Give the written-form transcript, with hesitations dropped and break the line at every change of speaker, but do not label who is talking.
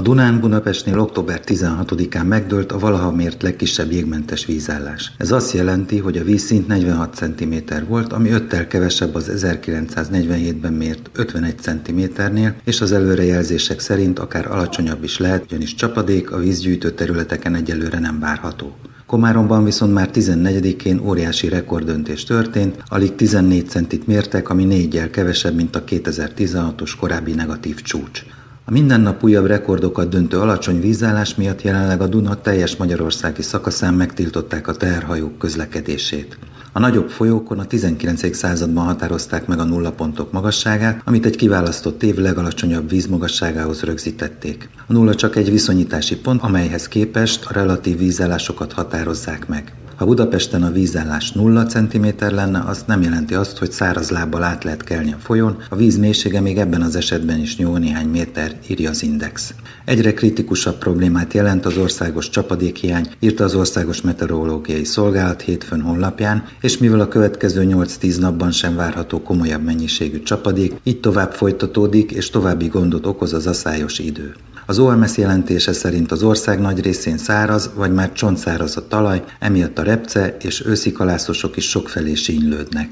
Dunán Budapestnél október 16-án megdőlt a valaha mért legkisebb jégmentes vízállás. Ez azt jelenti, hogy a vízszint 46 cm volt, ami 5-tel kevesebb az 1947-ben mért 51 cm-nél, és az előrejelzések szerint akár alacsonyabb is lehet, ugyanis csapadék a vízgyűjtő területeken egyelőre nem várható. Komáromban viszont már 14-én óriási rekorddöntés történt, alig 14 centit mértek, ami 4-jel kevesebb, mint a 2016-os korábbi negatív csúcs. A minden nap újabb rekordokat döntő alacsony vízállás miatt jelenleg a Duna teljes magyarországi szakaszán megtiltották a teherhajók közlekedését. A nagyobb folyókon a 19. században határozták meg a nullapontok magasságát, amit egy kiválasztott év legalacsonyabb vízmagasságához rögzítették. A nulla csak egy viszonyítási pont, amelyhez képest a relatív vízállásokat határozzák meg. Ha Budapesten a vízállás 0 cm lenne, az nem jelenti azt, hogy száraz lábbal át lehet kelni a folyón, a víz mélysége még ebben az esetben is jó néhány méter, írja az Index. Egyre kritikusabb problémát jelent az országos csapadékhiány, írta az Országos Meteorológiai Szolgálat hétfőn honlapján, és mivel a következő 8-10 napban sem várható komolyabb mennyiségű csapadék, így tovább folytatódik és további gondot okoz az aszályos idő. Az OMS jelentése szerint az ország nagy részén száraz, vagy már csontszáraz a talaj, emiatt a repce és őszi kalászosok is sokfelé sínylődnek.